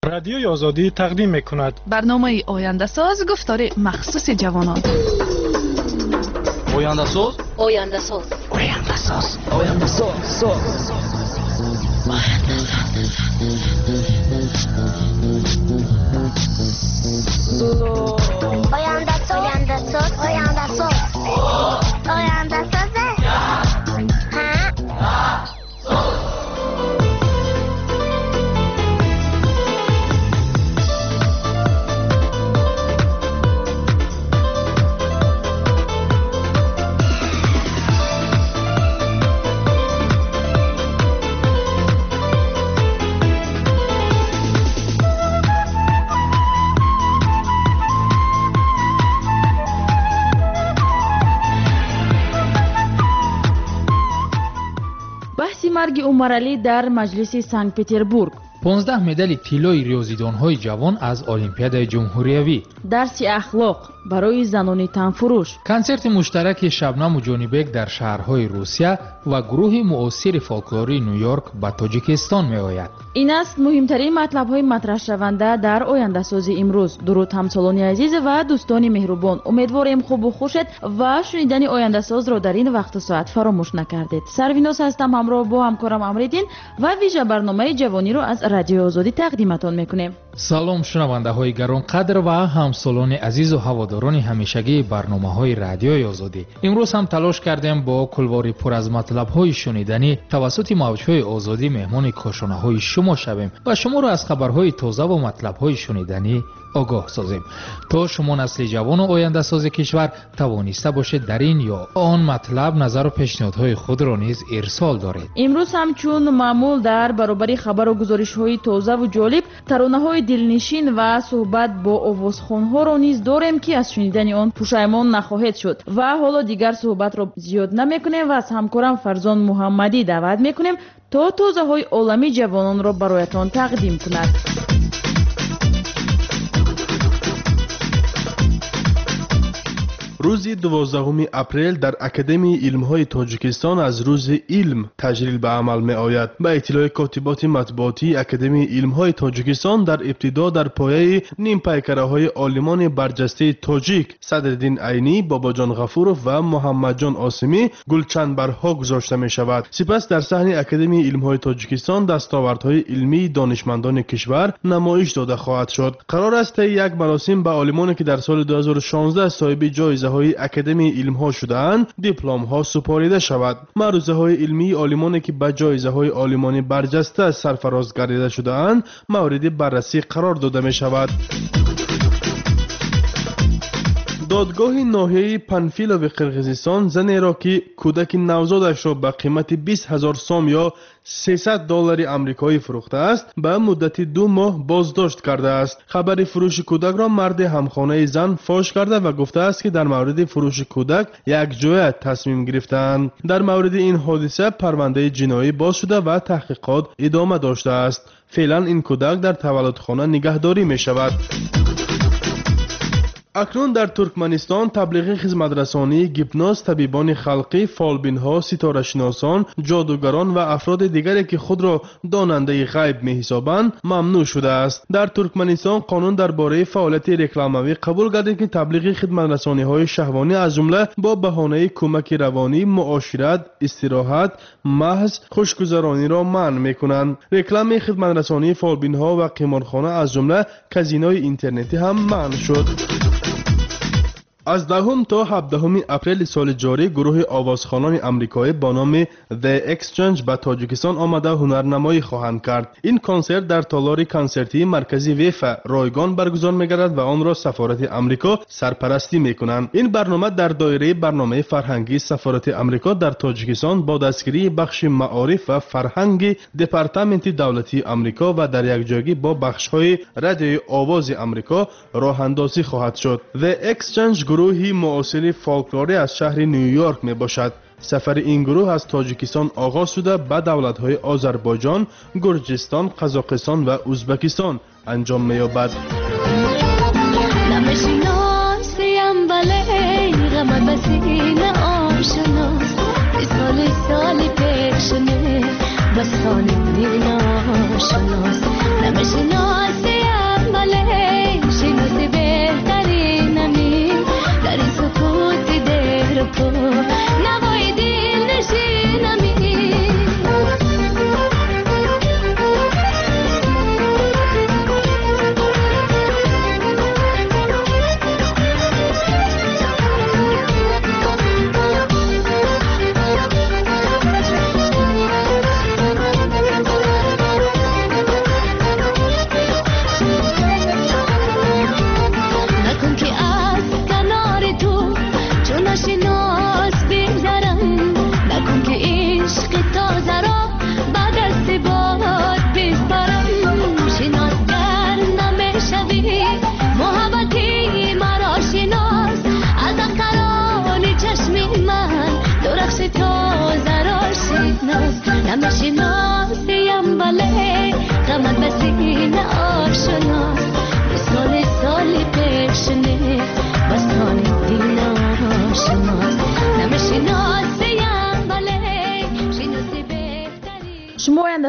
رادیوی آزادی تقدیم می‌کند برنامه آینده ساز گفتار مخصوص جوانان. آینده ساز آینده ساز آینده ساز آینده ساز آینده ساز آینده ساز آینده ساز آینده ساز مرگ عمرعلی در مجلس سنت پتربورگ. 15 مدال طلای ریاضیدان‌های جوان از المپیاد جمهوریوی. درس اخلاق برای زنان تنفروش. کنسرت مشترک شبنم و جونیبک در شهرهای روسیه و گروه معاصر فولکلوری نیویورک به تاجیکستان می‌آید. این است مهمترین مطلب‌های مطرح شونده در آینده سازی امروز. درود همسالان عزیز و دوستان مهربان، امیدواریم خوب و خوشت و شنیدن آینده ساز را در این وقت و ساعت فراموش نکردید. سرویناس هستم، همراه با همکارم امریدین و ویژه برنامه جوانی را از رادیو آزادی تقدیمتان میکنیم. سلام شنونده های گران قدر و همسالان عزیز و هواداران همیشگی برنامه رادیوی آزادی. امروز هم تلاش کردیم با کلواری پر از مطلب های شنیدنی توسط موجهای آزادی مهمان کاشانه های شما شویم و شما را از خبرهای تازه و مطلب های شنیدنی آگاه سازیم تا شما نسل جوان و آینده ساز کشور توانسته باشید در این یا آن مطلب نظر و پیشنهادهای خود را نیز ارسال دارید. امروز هم چون معمول در برابر خبر و گزارش های تازه و جالب ترانه های دلنشین و صحبت با آوازخوان ها را نیز داریم که از شنیدن آن پشیمان نخواهید شد و حالا دیگر صحبت را زیاد نمیکنیم و از همکارم فرزان محمدی دعوت میکنیم تا تازه های عالمی جوانان را برایتان تقدیم کند. روز 12 اپریل در اکادمی علم‌های تاجیکستان از روز علم تجلیل به عمل می‌آید. به اطلاع کاتبات مطبوعاتی اکادمی علم‌های تاجیکستان در ابتدا در پایه نیم پیکره‌های عالمان برجسته تاجیک صدرالدین عینی، باباجان غفورов و محمدجان آسمی گلچنبرها گذاشته می‌شود. سپس در صحن اکادمی علم‌های تاجیکستان دستاوردهای علمی دانشمندان کشور نمایش داده خواهد شد. قرار است یک مراسم به عالمانی که در سال 2016 صاحب جایزه های اکادمی علم ها شده‌اند دیپلم ها سپاریده شود. معروضه های علمی عالمانی که به جایزه های عالمانی برجسته سرفراز گردیده شده‌اند مورد بررسی قرار داده می شود. دادگاه ناحیه پنفیلو قرقیزستان زنی را که کودک نوزادش را به قیمت 20,000 سوم یا $300 آمریکایی فروخته است به مدت 2 ماه بازداشت کرده است. خبر فروش کودک را مرد همخانه زن فاش کرده و گفته است که در مورد فروش کودک یک جای تصمیم گرفتند. در مورد این حادثه پرونده جنایی باز شده و تحقیقات ادامه داشته است. فعلا این کودک در تولدخانه نگهداری می شود. اکنون در ترکمنستان تبلیغ خدمترسانی گیپناز، طبیبان خلقی، فالبین‌ها، ستاره‌شناسان، جادوگران و افراد دیگری که خود را داننده غیب می‌حسابند ممنوع شده است. در ترکمنستان قانون درباره فعالیت رکلاموی قبول گردید که تبلیغ خدمترسانی‌های شهوانی از جمله با بهانه کمک روانی، معاشرت، استراحت، محض خوشگذرانی را منع می‌کنند. رکلام خدمترسانی فالبین‌ها و قمارخانه از جمله کازینوی اینترنتی هم منع شد. از 10 تا 17 اپریل سال جاری گروه آوازخوانان آمریکایی با نام The Exchange به تاجیکستان آمده هنرنمایی خواهند کرد. این کنسرت در تالار کنسرتی مرکزی ویفا رایگان برگزار می‌گردد و آن را سفارت آمریکا سرپرستی می‌کنند. این برنامه در دایره برنامه فرهنگی سفارت آمریکا در تاجیکستان با دستگیری بخش معارف و فرهنگی دپارتمنت دولتی آمریکا و در یکجایی با بخش‌های رادیوی آواز آمریکا راه اندازی خواهد شد. The Exchange گروهی معاصر فولکلوری از شهر نیویورک می باشد. سفر این گروه از تاجیکستان آغاز شده به دولت‌های آذربایجان، گرجستان، قزاقستان و ازبکستان انجام می یابد. بس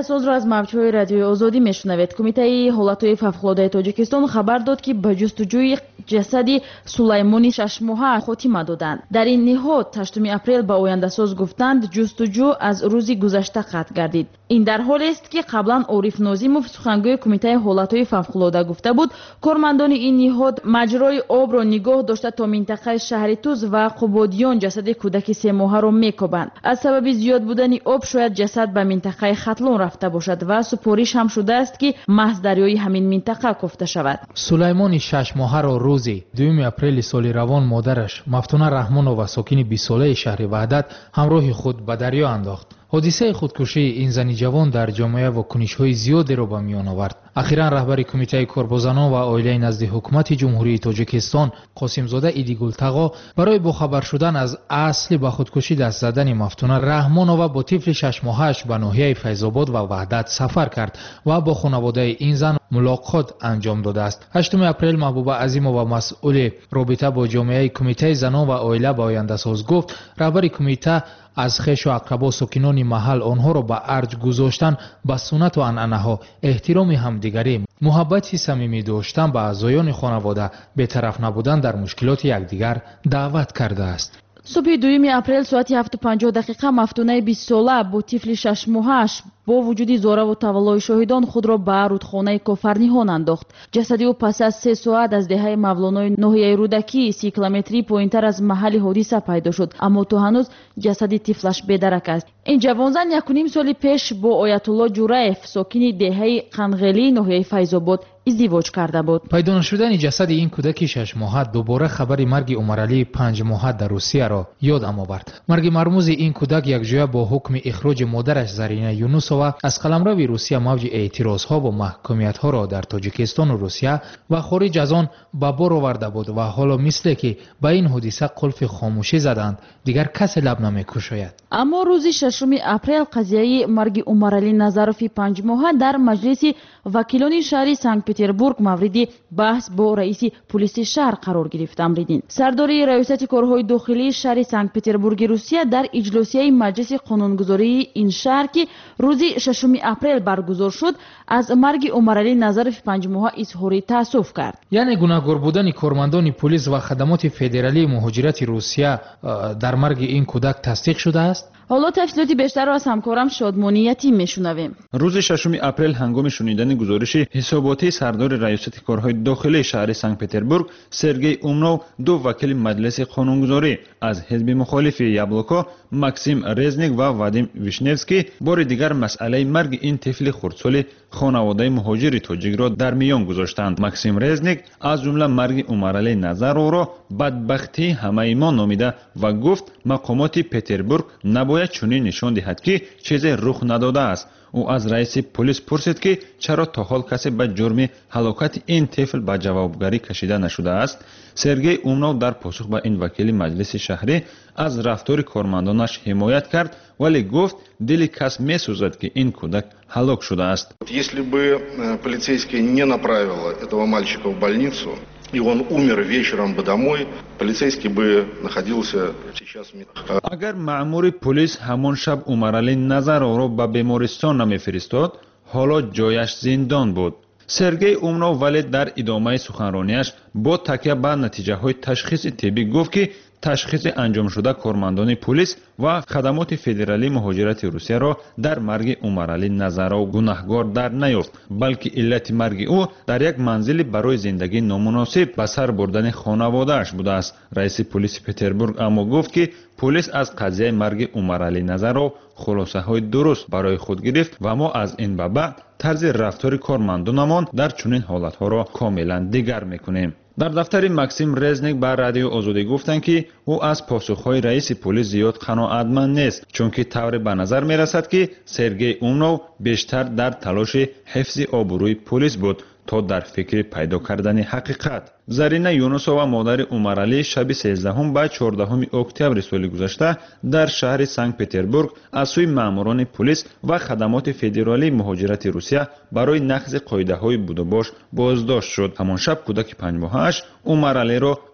ояндасоз ро аз мавҷҳои радиои озодӣ мешунавед. Кумитаи ҳолатҳои фавқулодаи тоҷикистон хабар дод, ки ба ҷустуҷӯи ҷасади Сулаймони 6 моҳа хотима доданд. дар ин ниҳод 8 апрел ба ояндасоз гуфтанд ҷустуҷӯ аз рӯзи гузашта қатъ гардид. ин дар ҳолест, ки қаблан Ориф Нозимов сухангӯи кумитаи ҳолатҳои фавқулода гуфта буд, кормандони ин ниҳод маҷрои обро нигоҳ дошта то минтақаи шаҳри Туз ва Қубодиён ҷасади кӯдаки 3 моҳаро мекобанд. аз сабаби зиёд будани об шояд ҷасад ба минтақаи Хатлон рафта бошад ва супориш ҳам шудааст, ки маҳз дарёи ҳамин минтақа кофта шавад. сулаймони 6 моҳаро рӯзи 2 апрели соли равон модараш Мафтуна Раҳмонова сокини 20 солаи шаҳри Ваҳдат ҳамроҳи худ ба дарё андохт. ҳодисаи худкушии ин зани ҷавон дар ҷомеа вокунишҳои зиёдеро ба миён овард. ахиран раҳбари кумитаи корбозанон ва оилаи назди ҳукумати ҷумҳурии Тоҷикистон Қосимзода Идигултағо барои бохабар шудан аз асли ба худкушӣ даст задани Мафтуна Раҳмонова бо тифли 6 моҳааш ба ноҳияи Файзобод ва Ваҳдат сафар кард ва бо хонаводаи ин зан мулоқот анҷом додааст. 8 апрел Маҳбуба Азимова, масъули робита бо ҷомеаи кумитаи занон ва оила ба ояндасоз гуфт, раҳбари кумита аз хешу ақрабо сокинони маҳал онҳоро ба арҷ гузоштан ба суннату анъанаҳо, эҳтироми ҳамдигарӣ, муҳаббати самимӣ доштан ба аъзоёни хонавода, бетараф набудан дар мушкилоти якдигар даъват кардааст. субҳи 2 апрел соати 7:50 Мафтунаи 20 сола бо тифли 6 моҳааш бо вуҷуди зораву таваллои шоҳидон худро ба рудхонаи Кофарниҳон андохт. ҷасади ӯ пас аз 3 соат аз деҳаи Мавлонои ноҳияи Рӯдакӣ 30 километрӣ поинтар аз маҳалли ҳодиса пайдо шуд, аммо то ҳанӯз ҷасади тифлаш бедарак аст. ин ҷавонзан 1.5 соли пеш бо Оятулло Ҷураев, сокини деҳаи Қанғелии ноҳияи Файзобод издивоҷ карда буд. пайдо нашудани ҷасади ин кӯдаки 6 моҳа дубора хабари марги Умаралии 5 моҳа дар Русияро ёдам овард. марги мармӯзи ин кӯдак якҷоя бо ҳукми ихроҷи модараш Зарина Юнусова аз қаламрави Русия мавҷи эътирозҳо ва маҳкумиятҳоро дар Тоҷикистону Русия ва хориҷ аз он ба бор оварда буд ва ҳоло мисле ки ба ин ҳодиса қулфи хомӯшӣ заданд, дигар касе лаб намекушояд. аммо рӯзи 6 апрел қазияи марги Умарали Назарофи 5 моҳа дар маҷлиси вакилони шаҳри Санкт-Петербург мавриди баҳс бо раиси пулиси шаҳр қарор гирифт. Амридин, сардори раёсати корҳои дохилии шаҳри Санкт-Петербурги Русия дар иҷлосияи маҷлиси қонунгузории ин шаҳр, ки рӯзи 6 апрел баргузор шуд, аз марги Умарали Назарофи 5 моҳа изҳори таассуф кард. яъне гунаҳгор будани кормандони пулис ва хадамоти федералии муҳоҷирати Русия дар марги ин кӯдак тасдиқ шудааст. ҳоло тафсилоти бештарро аз ҳамкорам Шодмони Ятим мешунавем. рӯзи 6 апрел ҳангоми шунидани гузориши ҳисоботии сардори раёсати корҳои дохилии шаҳри Санкт-Петербург Сергей Умнов, ду вакили маҷлиси қонунгузорӣ аз ҳизби мухолифи Яблоко Максим Резник ва Вадим Вишневский бори дигар масъалаи марги ин тифли хурдсоли хонаводаи муҳоҷири тоҷикро дар миён гузоштанд. Максим Резник аз ҷумла марги Умарали Назаровро бадбахтии ҳамаи мо номида ва гуфт мақомоти Петербург набояд чунин нишон диҳад ки чизе рух надодааст. ӯ аз раиси пулис пурсид ки чаро то ҳол касе ба ҷурми ҳалокати ин тифл ба ҷавобгарӣ кашида нашудааст. Сергей Умнов дар посух ба ин вакили маҷлиси шаҳрӣ аз рафтори кормандонаш ҳимоят кард, вале гуфт дили кас месӯзад ки ин кӯдак ҳалок шудааст. Если бы полицейский не направил этого мальчика в больницу, и он умер вечером бы домой, полицейский бы находился сейчас в метро. Агар маъмури пулис ҳамон шаб Умарали Назаровро ба бемористон намефиристод, ҳоло ҷояш зиндон буд. Сергей Умнов вале дар идомаи суханронияш бо такя ба натиҷаҳои ташхиси тиббӣ гуфт ки ташхиси анҷомшуда кормандони пулис ва хадамоти федералии муҳоҷирати Русияро дар марги Умарали Назаров гунаҳгор дар наёфт, балки иллати марги ӯ дар як манзили барои зиндагӣ номуносиб ба сар бурдани хонаводааш будааст. Раиси пулиси Петербург аммо гуфт ки пулис аз қазияи марги Умарали Назаров хулосаҳои дуруст барои худ гирифт ва мо аз ин ба баъд тарзи рафтори кормандонамон дар чунин ҳолатҳоро комилан дигар мекунем. дар дафтари Максим Резник ба радиои Озодӣ гуфтанд ки ӯ аз посухҳои раиси пулис зиёд қаноатманд нест, чунки тавре ба назар мерасад ки Сергей Умнов бештар дар талоши ҳифзи обрӯи пулис буд то дар фикри пайдо кардани ҳақиқат. Зарина Юнусова, модари Умарали, шаби 13 ба 14 октябри соли гузашта дар шаҳри Санкт-Петербург аз сӯи маъмурони пулис ва хадамоти федералии муҳоҷирати Русия барои нақзи қоидаҳои будубош боздошт шуд. ҳамон шаб кӯдаки 5 моҳааш Умаралиро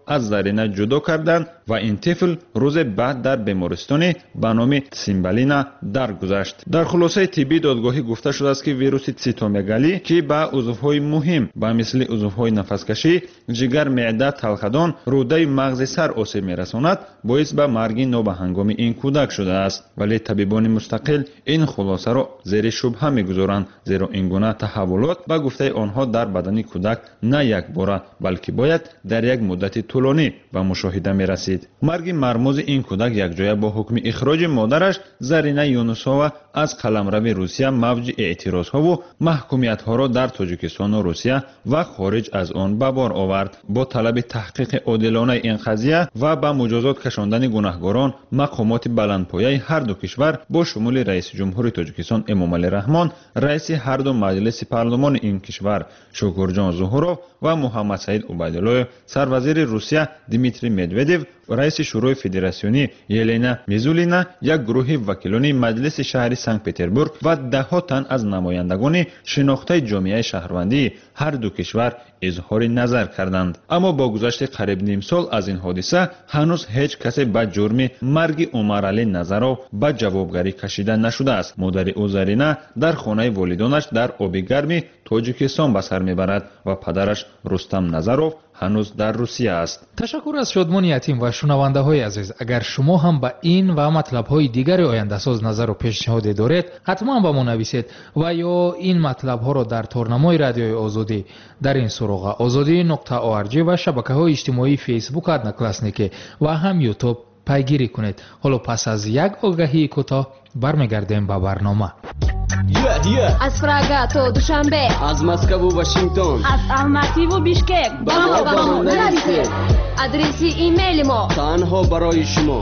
از زرینا جدا کردند و این طفل روز بعد در بیمارستانی به نام سیمبالینا درگذشت. در خلاصه طبی دادگاهی گفته شده است که ویروس سیتومگالی که به عضوهای مهم به مثل عضوهای نفسکشی، جگر، معده، تلخدان، روده مغز سر آسیب می‌رساند، باعث به مرگ نابهنگام این کودک شده است. ولی طبیبان مستقل این خلاصه را زیر شبهه می‌گذارند، زیرا این گونه تحولات به گفته آنها در بدن کودک نه یک بار بلکه باید در یک مدت طولانی به مشاهده می‌رسید. مرگ مرموز این کودک یک جای با حکم اخراج مادرش زرینا یونسووا از قلمرو روسیه موج اعتراض‌ها و محکومیت‌ها را در تاجیکستان و روسیه و خارج از آن به بار آورد. با طلب تحقیق عادلانه این قضیه و به مجازات کشاندن گناهکاران، مقامات بلندپایه هر دو کشور با شمول رئیس جمهور تاجیکستان امامعلی رحمان، رئیس هر دو مجلس پارلمان این کشور شوکورجان زوهروف و محمد سعید عبیدالله، سروزیر روسیه دیمیتری مدودیو و رئیس شورای فدراسیونی یلینا میزولینا، یک گروه وکیلان مجلس شهر سنت پترزبورگ و ده‌ها تن از نمایندگان شناخته جامعه شهروندی هر دو کشور اظهار نظر کردند. اما با گذشت قریب نیم سال از این حادثه هنوز هیچ کسی به جرم مرگ عمرعلی نظرو به جوابگری کشیده نشده است. مادر او زرینا در خانه والدانش در آب گرم تاجیکستان به سر میبرد و پدرش رستم نظروف هنوز در روسیه است. تشکر از شادمان یتیم و شنونده های عزیز. اگر شما هم به این و مطلب های دیگر آینده ساز نظر و پیشنهاد دارید حتما به ما نویسید و یا این مطلب ها را در تورنمای رادیوی آزادی در این سراغ azadi.org و شبکه های اجتماعی فیسبوک ادناکلاسنیکی و هم یوتیوب پیگیری کنید. حالا پس از یک آگهی کوتاه برمیگردیم به برنامه. از پراگا تا دوشنبه، از مسکو و واشنگتن، از الماتی و بیشکک با ما نویسید. آدرس ایمیل ما تنها برای شما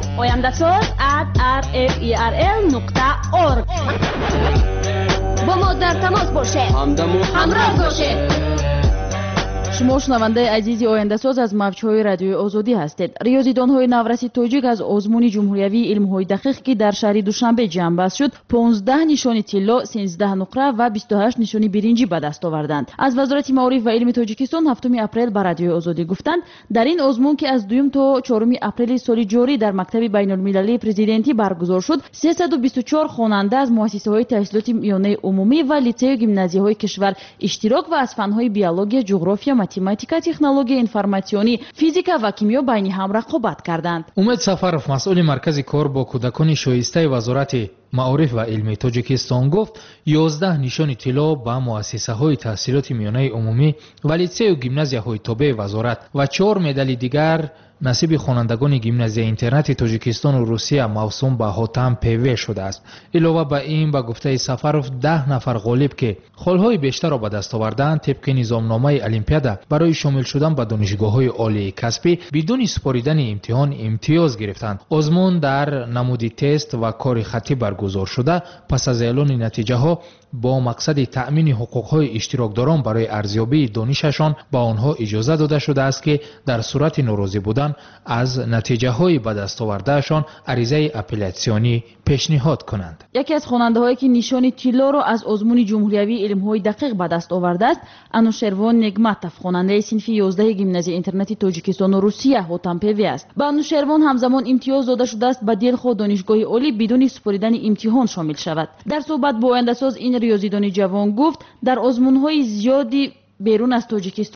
oyandasot@rferl.org. با ما در تماس باشید، همراه باشید. شما شنونده عزیزی آینده ساز از موج‌های رادیوی آزادی هستید. ریاضیدان‌های نورسی تاجیک از آزمون جمهوریوی علم‌های دقیق که در شهر دوشنبه جمع بست شد 15 نشانی طلا، 13 نقره و 28 نشانی برنجی به دست آوردند. از وزارت معارف و علم تاجیکستان 7 اپریل به رادیوی آزادی گفتند در این آزمون که از 2 تا 4 اپریل سال جاری در مکتب بین‌المللی پرزیدنتی برگزار شد 324 خواننده از مؤسسه‌های تحصیلات میانه عمومی و لیسه و گیمنازیاهای کشور اشتراک و از فن‌های بیولوژی، جغرافیا، ماتماتیکا، تکنولوژی انفرماسیونی، فیزیکا و کیمیا بین هم رقابت کردند. امید سفرов مسئول مرکز کار با کودکان شایسته وزارت معارف و علم تاجیکستان گفت 11 نشان طلا به مؤسسه‌های تحصیلات میانه عمومی و لیسه و گیمنازیاهای تابع وزارت و 4 مدال دیگر نصیب خوانندگان گیمنازیای اینترنت تاجیکستان و روسیه موسوم به حاتم پیوه شده است. علاوه بر این به گفته سفرov 10 نفر غالب که خالهای بیشتر را به دست آوردند طبق نظامنامه المپیادا برای شامل شدن به دانشگاه‌های عالی کسبی بدون سپاریدن امتحان امتیاز گرفتند. آزمون در نمودی تست و کار خطی برگزار شده پس از اعلان نتیجه ها با مقصد تأمین حقوق‌های اشتراکداران برای ارزیابی دانششان با آنها اجازه داده شده است که در صورت ناراضی بودن از نتیجه‌های به دست آوردهشان عریضه اپلیاسیونی پیشنهاد کنند. یکی از خواننده‌هایی که نشان طلا را از آزمون جمهوریوی علم‌های دقیق به دست آورده است انوشروان نگماتوف، خواننده صنف 11 گیمنازیای اینترنتی تاجیکستان و روسیه حاتم پیوه است. به انوشروان همزمان امتیاز داده شده است به دلخواه دانشگاه عالی بدون سپاریدن امتحان شامل شود. در صحبت با آینده‌ساز این ریاضیدان جوان گفت در آزمون‌های زیادی بیرون از تاجیکستان